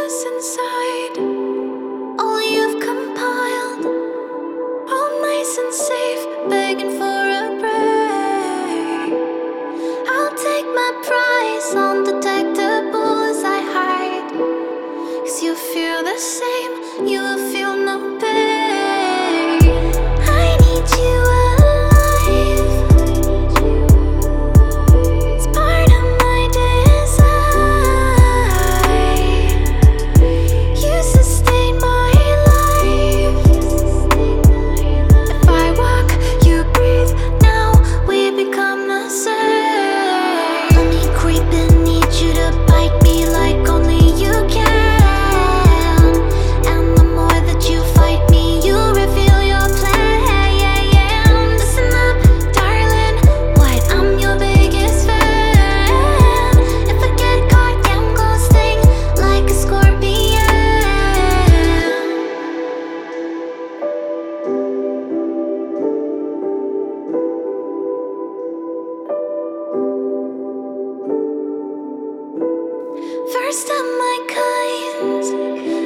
what's inside. All you've compiled, all nice and safe, begging for a break. I'll take my prize, undetectable as I hide. 'Cause you feel the same, you will feel no pain. I need you alive. It's part of my design. You sustain my life. If I walk, you breathe. Now we become the same. Let me creep in, need you to bite me like only you can. And the more that you fight me, you reveal your plan. Listen up, darling. What? I'm your biggest fan. If I get caught, I'm gonna sting like a scorpion. First of my kind,